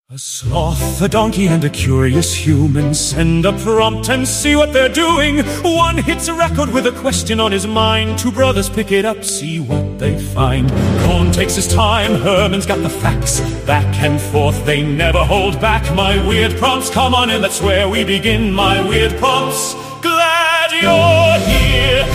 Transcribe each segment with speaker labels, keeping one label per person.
Speaker 1: A sloth, a donkey, and a curious human send a prompt and see what they're doing. One hits a record with a question on his mind. Two brothers pick it up, see what they find. Cohn takes his time, Herman's got the facts. Back and forth, they never hold back. My weird prompts, come on in, that's where we begin. My weird prompts, glad you're here.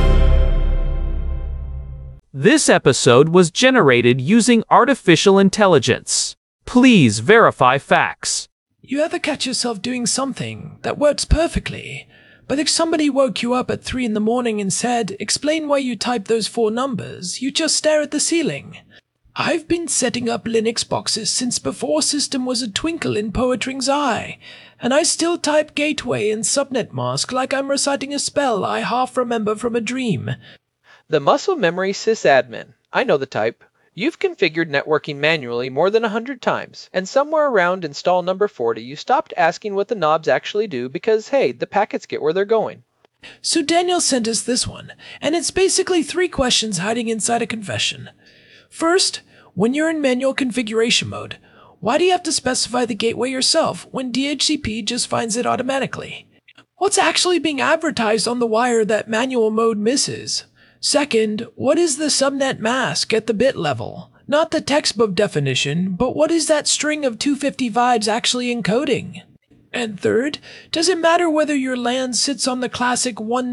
Speaker 2: This episode was generated using artificial intelligence. Please verify facts.
Speaker 3: You ever catch yourself doing something that works perfectly, but if somebody woke you up at 3 in the morning and said, "Explain why you typed those 4 numbers," you just stare at the ceiling? I've been setting up Linux boxes since before system was a twinkle in Poetring's eye, and I still type gateway and subnet mask like I'm reciting a spell I half remember from a dream.
Speaker 4: The muscle memory sysadmin. I know the type. You've configured networking manually more than 100 times, and somewhere around install number 40 you stopped asking what the knobs actually do because, hey, the packets get where they're going.
Speaker 3: So Daniel sent us this one, and it's basically 3 questions hiding inside a confession. First, when you're in manual configuration mode, why do you have to specify the gateway yourself when DHCP just finds it automatically? What's actually being advertised on the wire that manual mode misses? Second, what is the subnet mask at the bit level? Not the textbook definition, but what is that string of 255s actually encoding? And third, does it matter whether your LAN sits on the classic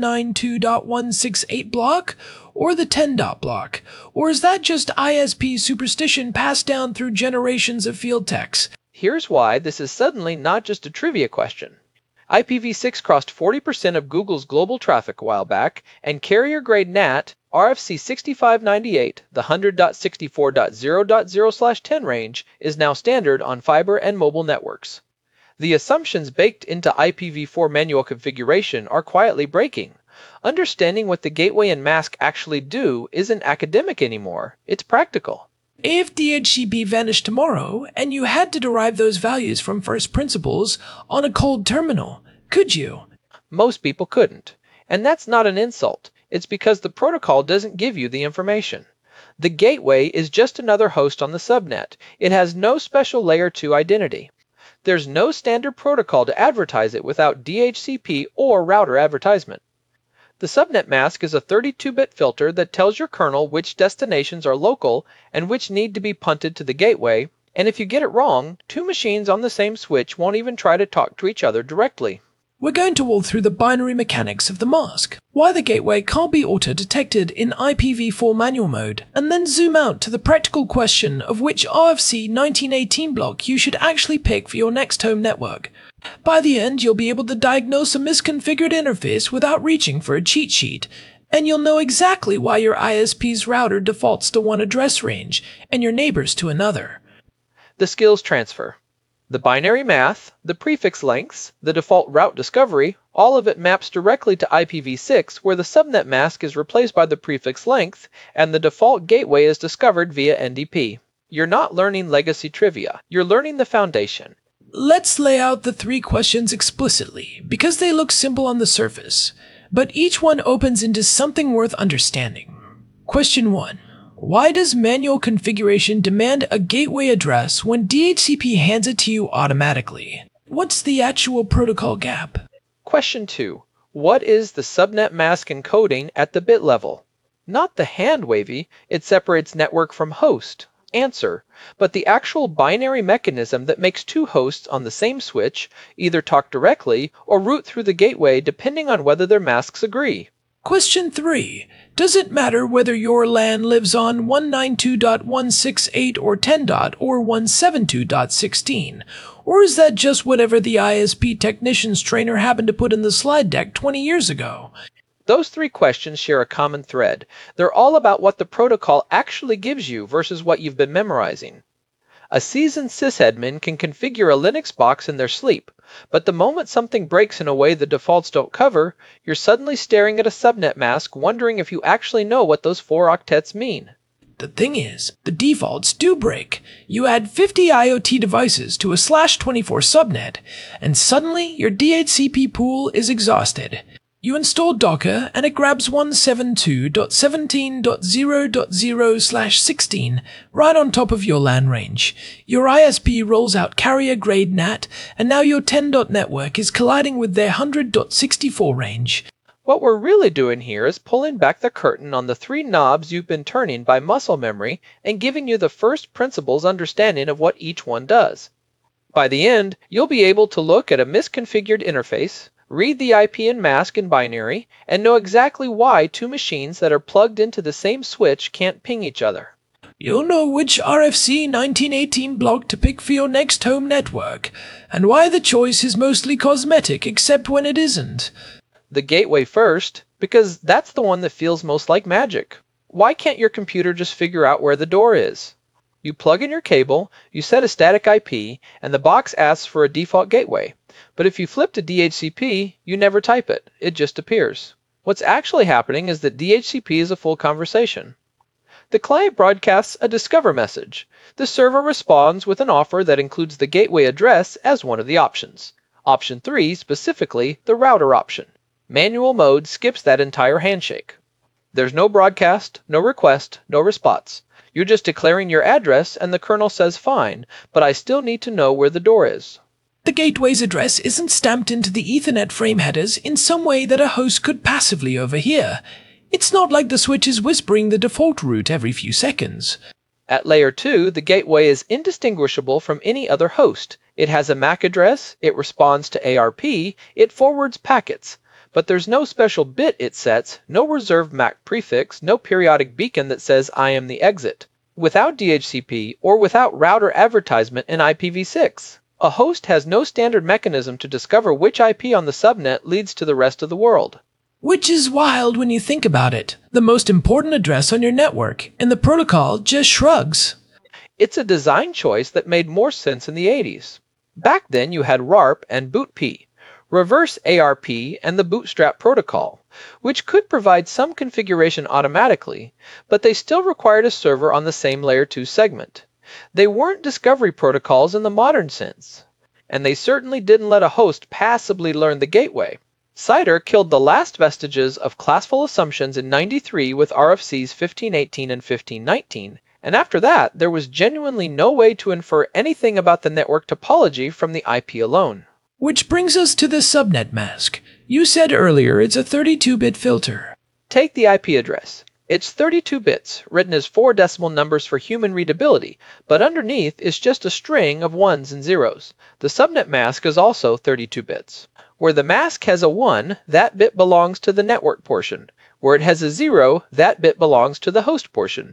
Speaker 3: 192.168 block or the 10. Block? Or is that just ISP superstition passed down through generations of field techs?
Speaker 4: Here's why this is suddenly not just a trivia question. IPv6 crossed 40% of Google's global traffic a while back, and carrier-grade NAT, RFC 6598, the 100.64.0.0/10 range, is now standard on fiber and mobile networks. The assumptions baked into IPv4 manual configuration are quietly breaking. Understanding what the gateway and mask actually do isn't academic anymore, it's practical.
Speaker 3: If DHCP vanished tomorrow, and you had to derive those values from first principles on a cold terminal, could you?
Speaker 4: Most people couldn't. And that's not an insult. It's because the protocol doesn't give you the information. The gateway is just another host on the subnet. It has no special layer 2 identity. There's no standard protocol to advertise it without DHCP or router advertisement. The subnet mask is a 32-bit filter that tells your kernel which destinations are local and which need to be punted to the gateway, and if you get it wrong, 2 machines on the same switch won't even try to talk to each other directly.
Speaker 3: We're going to walk through the binary mechanics of the mask, why the gateway can't be auto-detected in IPv4 manual mode, and then zoom out to the practical question of which RFC 1918 block you should actually pick for your next home network. By the end, you'll be able to diagnose a misconfigured interface without reaching for a cheat sheet, and you'll know exactly why your ISP's router defaults to one address range and your neighbor's to another.
Speaker 4: The skills transfer. The binary math, the prefix lengths, the default route discovery, all of it maps directly to IPv6 where the subnet mask is replaced by the prefix length and the default gateway is discovered via NDP. You're not learning legacy trivia, you're learning the foundation.
Speaker 3: Let's lay out the 3 questions explicitly, because they look simple on the surface, but each one opens into something worth understanding. Question 1. Why does manual configuration demand a gateway address when DHCP hands it to you automatically? What's the actual protocol gap?
Speaker 4: Question 2. What is the subnet mask encoding at the bit level? Not the hand-wavy, it separates network from host. Answer, but the actual binary mechanism that makes 2 hosts on the same switch either talk directly or route through the gateway depending on whether their masks agree.
Speaker 3: Question 3. Does it matter whether your LAN lives on 192.168 or 10. Or 172.16? Or is that just whatever the ISP technician's trainer happened to put in the slide deck 20 years ago?
Speaker 4: Those 3 questions share a common thread. They're all about what the protocol actually gives you versus what you've been memorizing. A seasoned sysadmin can configure a Linux box in their sleep, but the moment something breaks in a way the defaults don't cover, you're suddenly staring at a subnet mask wondering if you actually know what those 4 octets mean.
Speaker 3: The thing is, the defaults do break. You add 50 IoT devices to a /24 subnet, and suddenly your DHCP pool is exhausted. You install Docker and it grabs 172.17.0.0/16 right on top of your LAN range. Your ISP rolls out carrier-grade NAT, and now your 10. network is colliding with their 100.64 range.
Speaker 4: What we're really doing here is pulling back the curtain on the 3 knobs you've been turning by muscle memory and giving you the first principles understanding of what each one does. By the end, you'll be able to look at a misconfigured interface, read the IP and mask in binary, and know exactly why 2 machines that are plugged into the same switch can't ping each other.
Speaker 3: You'll know which RFC 1918 block to pick for your next home network, and why the choice is mostly cosmetic except when it isn't.
Speaker 4: The gateway first, because that's the one that feels most like magic. Why can't your computer just figure out where the door is? You plug in your cable, you set a static IP, and the box asks for a default gateway. But if you flip to DHCP, you never type it. It just appears. What's actually happening is that DHCP is a full conversation. The client broadcasts a discover message. The server responds with an offer that includes the gateway address as one of the options. Option 3, specifically, the router option. Manual mode skips that entire handshake. There's no broadcast, no request, no response. You're just declaring your address and the kernel says fine, but I still need to know where the door is.
Speaker 3: The gateway's address isn't stamped into the Ethernet frame headers in some way that a host could passively overhear. It's not like the switch is whispering the default route every few seconds.
Speaker 4: At layer 2, the gateway is indistinguishable from any other host. It has a MAC address, it responds to ARP, it forwards packets. But there's no special bit it sets, no reserved MAC prefix, no periodic beacon that says I am the exit. Without DHCP or without router advertisement in IPv6. A host has no standard mechanism to discover which IP on the subnet leads to the rest of the world.
Speaker 3: Which is wild when you think about it. The most important address on your network, and the protocol just shrugs.
Speaker 4: It's a design choice that made more sense in the 80s. Back then you had RARP and BootP, reverse ARP and the Bootstrap protocol, which could provide some configuration automatically, but they still required a server on the same layer 2 segment. They weren't discovery protocols in the modern sense, and they certainly didn't let a host passively learn the gateway. CIDR killed the last vestiges of classful assumptions in '93 with RFCs 1518 and 1519, and after that, there was genuinely no way to infer anything about the network topology from the IP alone.
Speaker 3: Which brings us to the subnet mask. You said earlier it's a 32-bit filter.
Speaker 4: Take the IP address. It's 32 bits, written as 4 decimal numbers for human readability, but underneath is just a string of ones and zeros. The subnet mask is also 32 bits. Where the mask has a 1, that bit belongs to the network portion. Where it has a 0, that bit belongs to the host portion.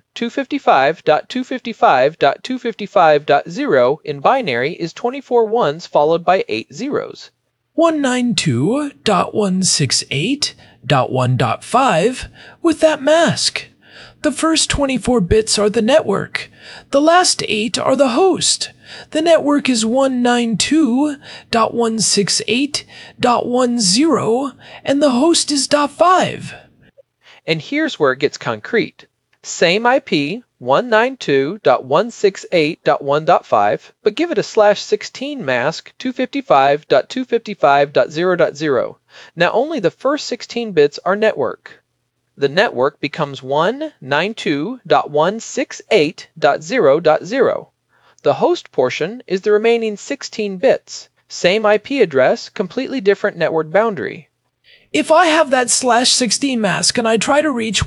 Speaker 4: 255.255.255.0 in binary is 24 ones followed by 8 zeros.
Speaker 3: 192.168.1.5 with that mask. The first 24 bits are the network. The last 8 are the host. The network is 192.168.10 and the host is .5.
Speaker 4: And here's where it gets concrete. Same IP, 192.168.1.5, but give it a /16 mask, 255.255.0.0. Now only the first 16 bits are network. The network becomes 192.168.0.0. The host portion is the remaining 16 bits. Same IP address, completely different network boundary.
Speaker 3: If I have that /16 mask and I try to reach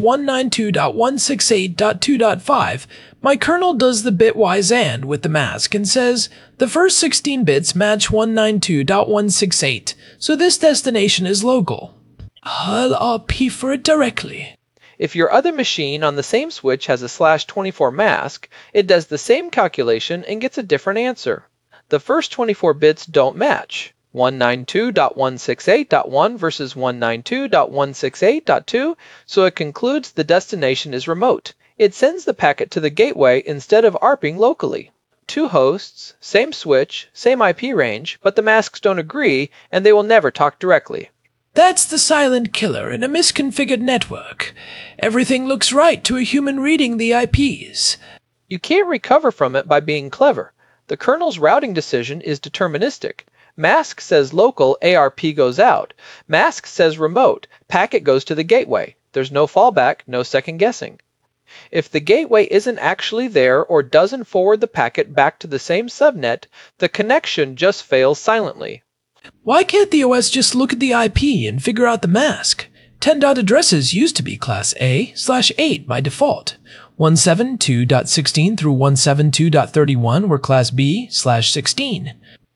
Speaker 3: 192.168.2.5, my kernel does the bitwise AND with the mask and says, the first 16 bits match 192.168, so this destination is local. I'll RP for it directly.
Speaker 4: If your other machine on the same switch has a /24 mask, it does the same calculation and gets a different answer. The first 24 bits don't match. 192.168.1 versus 192.168.2, so it concludes the destination is remote. It sends the packet to the gateway instead of ARPing locally. 2 hosts, same switch, same IP range, but the masks don't agree and they will never talk directly.
Speaker 3: That's the silent killer in a misconfigured network. Everything looks right to a human reading the IPs.
Speaker 4: You can't recover from it by being clever. The kernel's routing decision is deterministic. Mask says local, ARP goes out. Mask says remote, packet goes to the gateway. There's no fallback, no second guessing. If the gateway isn't actually there or doesn't forward the packet back to the same subnet, the connection just fails silently.
Speaker 3: Why can't the OS just look at the IP and figure out the mask? 10. Addresses used to be class A/8 by default. 172.16 through 172.31 were class B/16.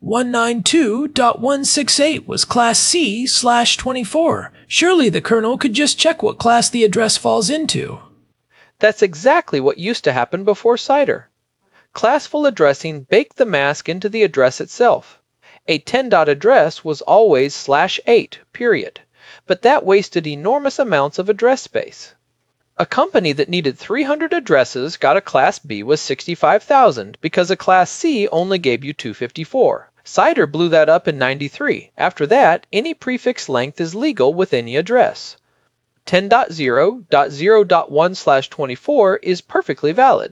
Speaker 3: 192.168 was class C/24. Surely the kernel could just check what class the address falls into.
Speaker 4: That's exactly what used to happen before CIDR. Classful addressing baked the mask into the address itself. A 10. Address was always /8, period. But that wasted enormous amounts of address space. A company that needed 300 addresses got a class B with 65,000 because a class C only gave you 254. CIDR blew that up in '93. After that, any prefix length is legal with any address. 10.0.0.1/24 is perfectly valid.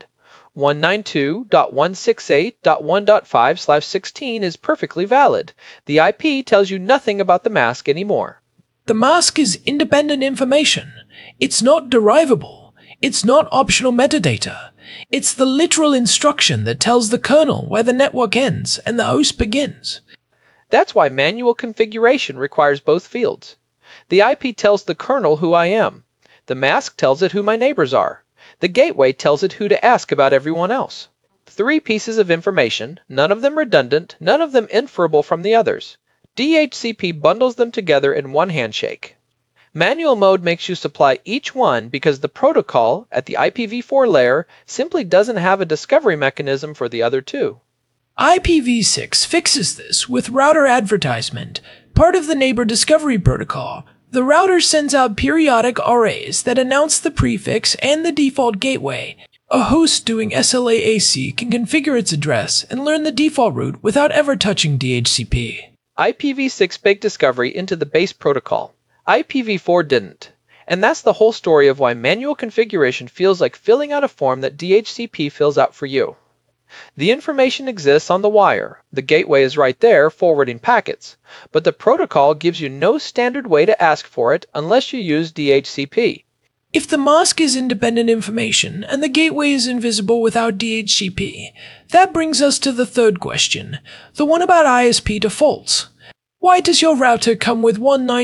Speaker 4: 192.168.1.5/16 is perfectly valid. The IP tells you nothing about the mask anymore.
Speaker 3: The mask is independent information. It's not derivable. It's not optional metadata. It's the literal instruction that tells the kernel where the network ends and the host begins.
Speaker 4: That's why manual configuration requires both fields. The IP tells the kernel who I am. The mask tells it who my neighbors are. The gateway tells it who to ask about everyone else. 3 pieces of information, none of them redundant, none of them inferable from the others. DHCP bundles them together in one handshake. Manual mode makes you supply each one because the protocol at the IPv4 layer simply doesn't have a discovery mechanism for the other two.
Speaker 3: IPv6 fixes this with router advertisement, part of the neighbor discovery protocol. The router sends out periodic RAs that announce the prefix and the default gateway. A host doing SLAAC can configure its address and learn the default route without ever touching DHCP.
Speaker 4: IPv6 baked discovery into the base protocol. IPv4 didn't. And that's the whole story of why manual configuration feels like filling out a form that DHCP fills out for you. The information exists on the wire. The gateway is right there, forwarding packets. But the protocol gives you no standard way to ask for it unless you use DHCP.
Speaker 3: If the mask is independent information and the gateway is invisible without DHCP, that brings us to the third question, the one about ISP defaults. Why does your router come with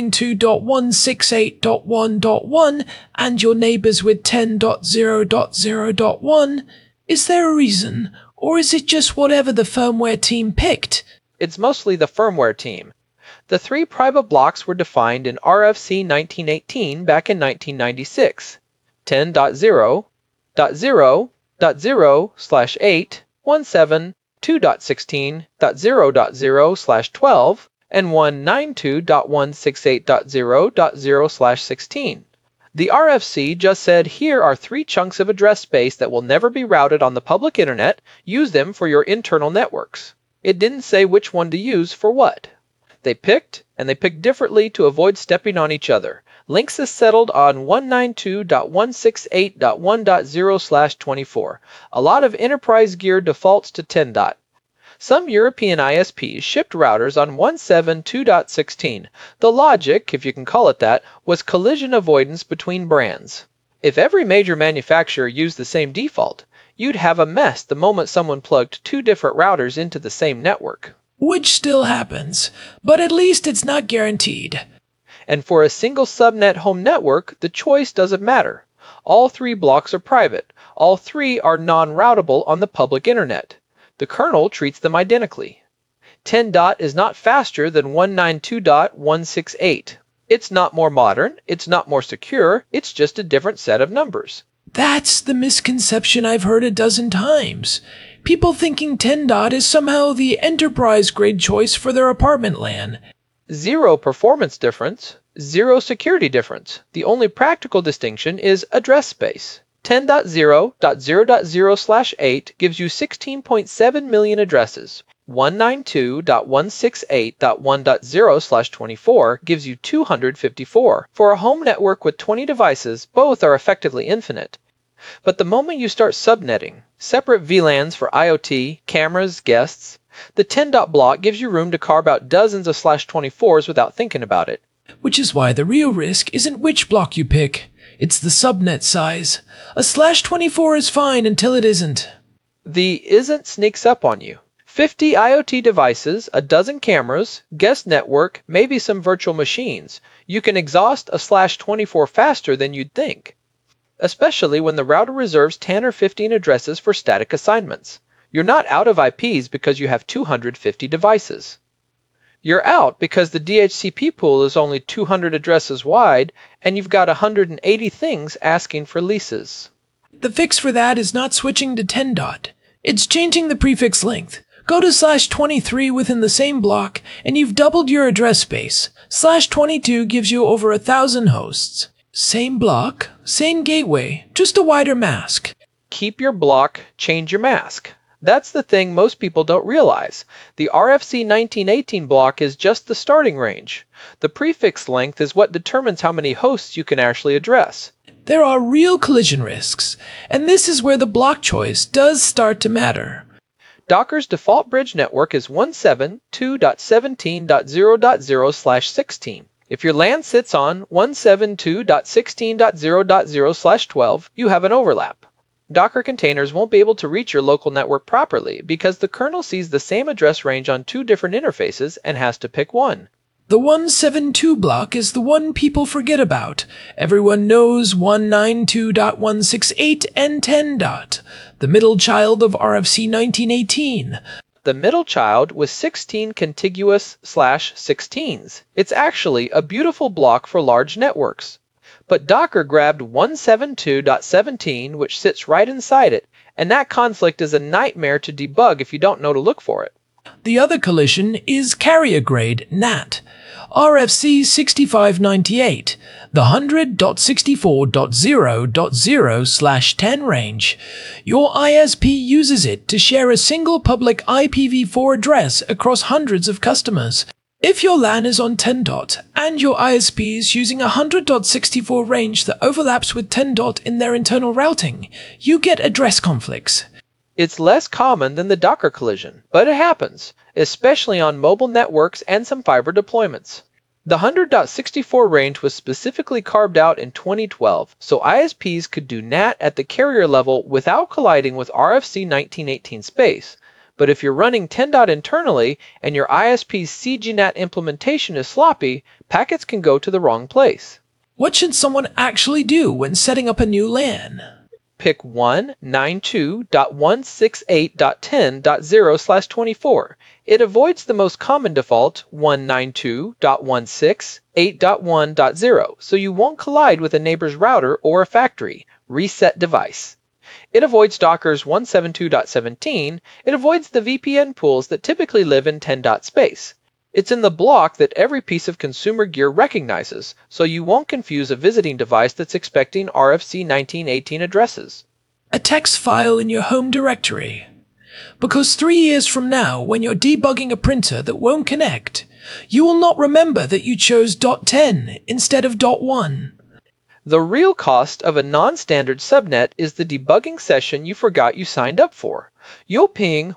Speaker 3: 192.168.1.1 and your neighbors with 10.0.0.1? Is there a reason, or is it just whatever the firmware team picked?
Speaker 4: It's mostly the firmware team. The 3 private blocks were defined in RFC 1918 back in 1996. 10.0.0.0/8, 172.16.0.0/12, and 192.168.0.0/16. The RFC just said, here are 3 chunks of address space that will never be routed on the public internet. Use them for your internal networks. It didn't say which one to use for what. They picked, and they picked differently to avoid stepping on each other. Linksys settled on 192.168.1.0/24. A lot of enterprise gear defaults to 10. Some European ISPs shipped routers on 172.16. The logic, if you can call it that, was collision avoidance between brands. If every major manufacturer used the same default, you'd have a mess the moment someone plugged 2 different routers into the same network.
Speaker 3: Which still happens, but at least it's not guaranteed.
Speaker 4: And for a single subnet home network, the choice doesn't matter. All 3 blocks are private. All 3 are non-routable on the public internet. The kernel treats them identically. 10. is not faster than 192.168. It's not more modern, it's not more secure, it's just a different set of numbers.
Speaker 3: That's the misconception I've heard a dozen times. People thinking 10. is somehow the enterprise-grade choice for their apartment LAN.
Speaker 4: 0 performance difference, 0 security difference. The only practical distinction is address space. 10.0.0.0/8 gives you 16.7 million addresses. 192.168.1.0/24 gives you 254. For a home network with 20 devices, both are effectively infinite. But the moment you start subnetting, separate VLANs for IoT, cameras, guests, The 10-dot block gives you room to carve out dozens of /24s without thinking about it.
Speaker 3: Which is why the real risk isn't which block you pick, it's the subnet size. A /24 is fine until it isn't.
Speaker 4: The isn't sneaks up on you. 50 IoT devices, a dozen cameras, guest network, maybe some virtual machines. You can exhaust a /24 faster than you'd think. Especially when the router reserves 10 or 15 addresses for static assignments. You're not out of IPs because you have 250 devices. You're out because the DHCP pool is only 200 addresses wide and you've got 180 things asking for leases.
Speaker 3: The fix for that is not switching to 10-dot. It's changing the prefix length. Go to /23 within the same block and you've doubled your address space. /22 gives you over 1,000 hosts. Same block, same gateway, just a wider mask.
Speaker 4: Keep your block, change your mask. That's the thing most people don't realize. The RFC 1918 block is just the starting range. The prefix length is what determines how many hosts you can actually address.
Speaker 3: There are real collision risks, and this is where the block choice does start to matter.
Speaker 4: Docker's default bridge network is 172.17.0.0/16. If your LAN sits on 172.16.0.0/12, you have an overlap. Docker containers won't be able to reach your local network properly because the kernel sees the same address range on two different interfaces and has to pick one.
Speaker 3: The 172 block is the one people forget about. Everyone knows 192.168 and 10 dot, the middle child of RFC 1918.
Speaker 4: The middle child with 16 contiguous /16s. It's actually a beautiful block for large networks. But Docker grabbed 172.17, which sits right inside it, and that conflict is a nightmare to debug if you don't know to look for it.
Speaker 3: The other collision is carrier grade NAT, RFC 6598, the 100.64.0.0/10 range. Your ISP uses it to share a single public IPv4 address across hundreds of customers. If your LAN is on 10 dot and your ISP is using a 100.64 range that overlaps with 10 dot in their internal routing, you get address conflicts.
Speaker 4: It's less common than the Docker collision, but it happens, especially on mobile networks and some fiber deployments. The 100.64 range was specifically carved out in 2012, so ISPs could do NAT at the carrier level without colliding with RFC 1918 space. But if you're running 10 dot internally and your ISP's CGNAT implementation is sloppy, packets can go to the wrong place.
Speaker 3: What should someone actually do when setting up a new LAN?
Speaker 4: Pick 192.168.10.0/24. It avoids the most common default, 192.168.1.0, so you won't collide with a neighbor's router or a factory. Reset device. It avoids Docker's 172.17. It avoids the VPN pools that typically live in 10 dot space. It's in the block that every piece of consumer gear recognizes, so you won't confuse a visiting device that's expecting RFC 1918 addresses.
Speaker 3: A text file in your home directory. Because 3 years from now, when you're debugging a printer that won't connect, you will not remember that you chose .10 instead of .1.
Speaker 4: The real cost of a non-standard subnet is the debugging session you forgot you signed up for. You'll ping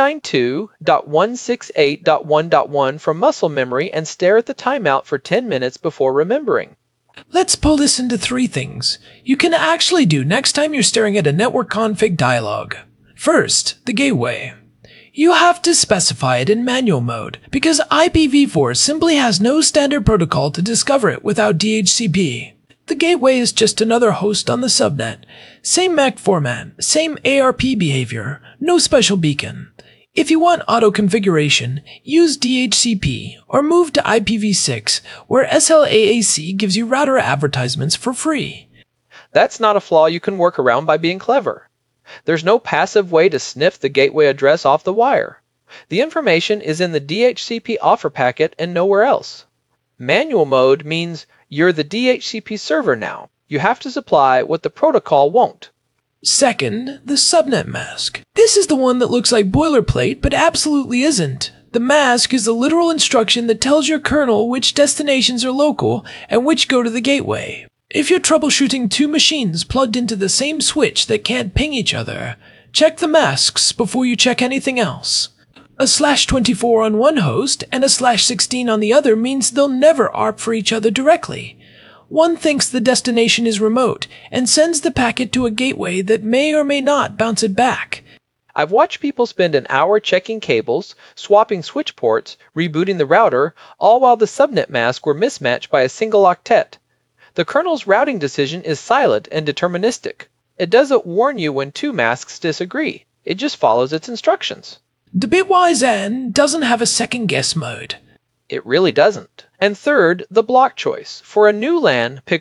Speaker 4: 192.168.1.1 from muscle memory and stare at the timeout for 10 minutes before remembering.
Speaker 3: Let's pull this into 3 things you can actually do next time you're staring at a network config dialog. First, the gateway. You have to specify it in manual mode because IPv4 simply has no standard protocol to discover it without DHCP. The gateway is just another host on the subnet. Same MAC format, same ARP behavior, no special beacon. If you want auto configuration, use DHCP or move to IPv6, where SLAAC gives you router advertisements for free.
Speaker 4: That's not a flaw you can work around by being clever. There's no passive way to sniff the gateway address off the wire. The information is in the DHCP offer packet and nowhere else. Manual mode means you're the DHCP server now. You have to supply what the protocol won't.
Speaker 3: Second, the subnet mask. This is the one that looks like boilerplate but absolutely isn't. The mask is the literal instruction that tells your kernel which destinations are local and which go to the gateway. If you're troubleshooting 2 machines plugged into the same switch that can't ping each other, check the masks before you check anything else. A /24 on one host and a /16 on the other means they'll never ARP for each other directly. One thinks the destination is remote and sends the packet to a gateway that may or may not bounce it back.
Speaker 4: I've watched people spend an hour checking cables, swapping switch ports, rebooting the router, all while the subnet masks were mismatched by a single octet. The kernel's routing decision is silent and deterministic. It doesn't warn you when two masks disagree. It just follows its instructions.
Speaker 3: The Bitwise AND doesn't have a second guess mode.
Speaker 4: It really doesn't. And third, the block choice. For a new LAN, pick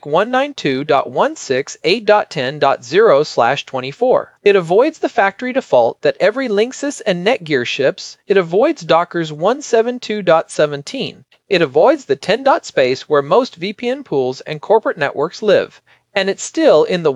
Speaker 4: 192.168.10.0/24. It avoids the factory default that every Linksys and Netgear ships. It avoids Docker's 172.17. It avoids the 10 dot space where most VPN pools and corporate networks live. And it's still in the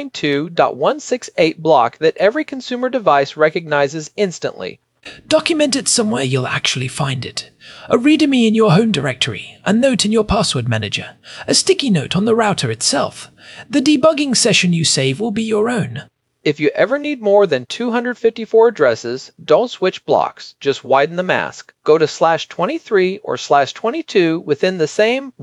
Speaker 4: 192.168 block that every consumer device recognizes instantly.
Speaker 3: Document it somewhere you'll actually find it. A readme in your home directory, a note in your password manager, a sticky note on the router itself. The debugging session you save will be your own.
Speaker 4: If you ever need more than 254 addresses, don't switch blocks, just widen the mask. Go to /23 or /22 within the same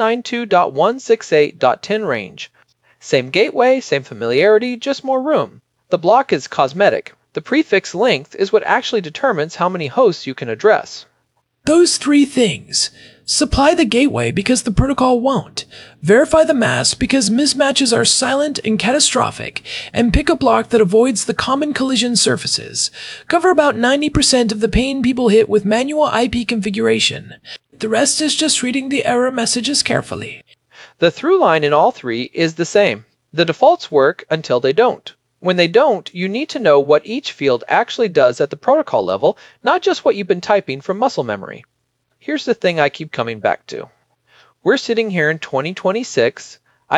Speaker 4: 192.168.10 range. Same gateway, same familiarity, just more room. The block is cosmetic. The prefix length is what actually determines how many hosts you can address.
Speaker 3: Those three things. Supply the gateway because the protocol won't. Verify the mask because mismatches are silent and catastrophic. And pick a block that avoids the common collision surfaces. Cover about 90% of the pain people hit with manual IP configuration. The rest is just reading the error messages carefully.
Speaker 4: The through line in all three is the same. The defaults work until they don't. When they don't, you need to know what each field actually does at the protocol level, not just what you've been typing from muscle memory. Here's the thing I keep coming back to. We're sitting here in 2026.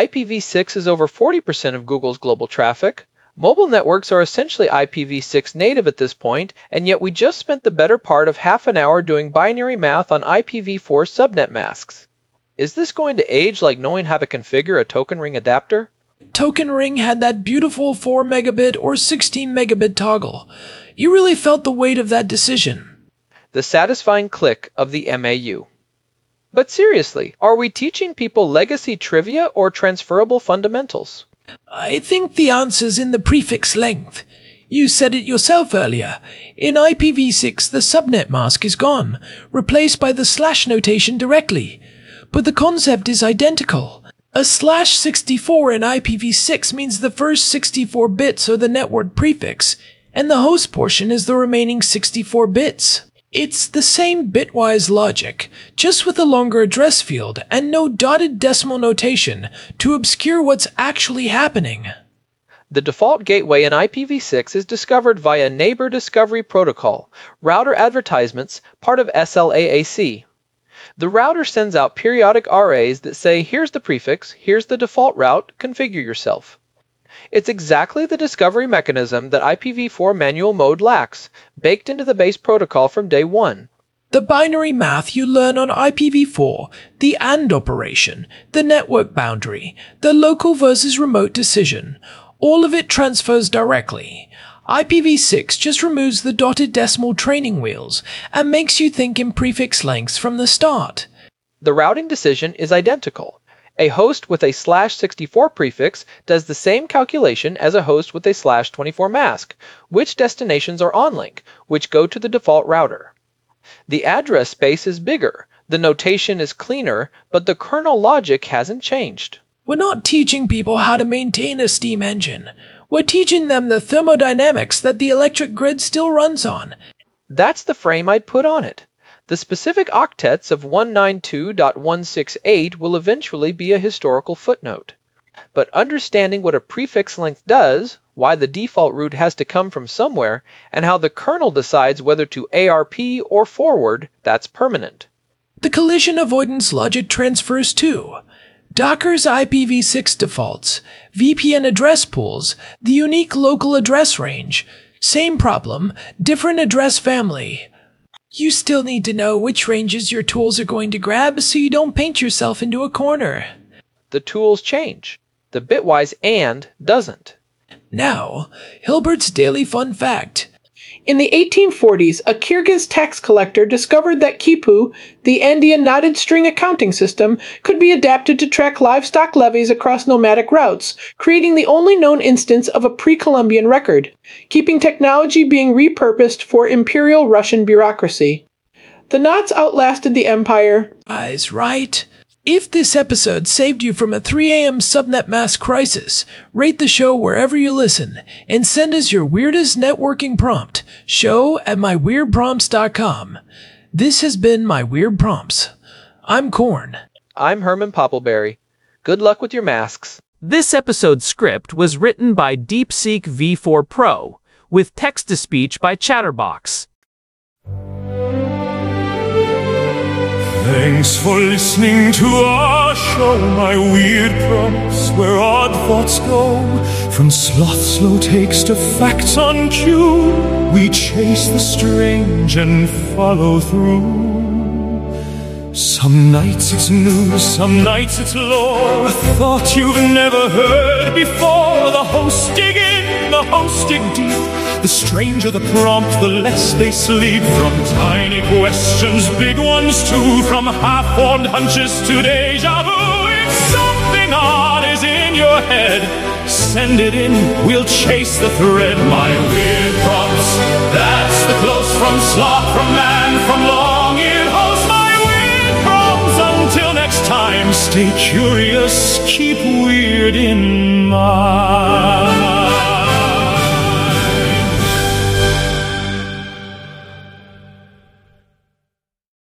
Speaker 4: IPv6 is over 40% of Google's global traffic. Mobile networks are essentially IPv6 native at this point, and yet we just spent the better part of half an hour doing binary math on IPv4 subnet masks. Is this going to age like knowing how to configure a token ring adapter?
Speaker 3: Token Ring had that beautiful 4 megabit or 16 megabit toggle. You really felt the weight of that decision.
Speaker 4: The satisfying click of the MAU. But seriously, are we teaching people legacy trivia or transferable fundamentals?
Speaker 3: I think the answer's in the prefix length. You said it yourself earlier. In IPv6, the subnet mask is gone, replaced by the slash notation directly. But the concept is identical. A /64 in IPv6 means the first 64 bits are the network prefix, and the host portion is the remaining 64 bits. It's the same bitwise logic, just with a longer address field and no dotted decimal notation to obscure what's actually happening.
Speaker 4: The default gateway in IPv6 is discovered via Neighbor Discovery Protocol, router advertisements, part of SLAAC. The router sends out periodic RAs that say, here's the prefix, here's the default route, configure yourself. It's exactly the discovery mechanism that IPv4 manual mode lacks, baked into the base protocol from day one.
Speaker 3: The binary math you learn on IPv4, the AND operation, the network boundary, the local versus remote decision, all of it transfers directly. IPv6 just removes the dotted decimal training wheels and makes you think in prefix lengths from the start.
Speaker 4: The routing decision is identical. A host with a /64 prefix does the same calculation as a host with a /24 mask, which destinations are on link, which go to the default router. The address space is bigger, the notation is cleaner, but the kernel logic hasn't changed.
Speaker 3: We're not teaching people how to maintain a steam engine. We're teaching them the thermodynamics that the electric grid still runs on.
Speaker 4: That's the frame I'd put on it. The specific octets of 192.168 will eventually be a historical footnote. But understanding what a prefix length does, why the default route has to come from somewhere, and how the kernel decides whether to ARP or forward, that's permanent.
Speaker 3: The collision avoidance logic transfers too. Docker's IPv6 defaults, VPN address pools, the unique local address range. Same problem, different address family. You still need to know which ranges your tools are going to grab so you don't paint yourself into a corner.
Speaker 4: The tools change. The bitwise AND doesn't.
Speaker 3: Now, Hilbert's Daily Fun Fact.
Speaker 5: In the 1840s, a Kyrgyz tax collector discovered that Kipu, the Andean knotted string accounting system, could be adapted to track livestock levies across nomadic routes, creating the only known instance of a pre-Columbian record, keeping technology being repurposed for Imperial Russian bureaucracy. The knots outlasted the empire.
Speaker 3: Guys, right? If this episode saved you from a 3 a.m. subnet mass crisis, rate the show wherever you listen and send us your weirdest networking prompt, show@myweirdprompts.com. This has been My Weird Prompts. I'm Corn.
Speaker 4: I'm Herman Poppleberry. Good luck with your masks.
Speaker 2: This episode's script was written by DeepSeek V4 Pro, with text-to-speech by Chatterbox.
Speaker 1: Thanks for listening to our show, My Weird Prompts, where odd thoughts go. From sloth slow takes to facts on cue, we chase the strange and follow through. Some nights it's news, some nights it's lore, a thought you've never heard before. The hosts dig in, the hosts dig deep. The stranger the prompt, the less they sleep. From tiny questions, big ones too, from half-formed hunches to deja vu. If something odd is in your head, send it in, we'll chase the thread. My Weird Prompts, that's the close from sloth, from man, from long-eared host. My Weird Prompts, until next time, stay curious, keep weird in mind.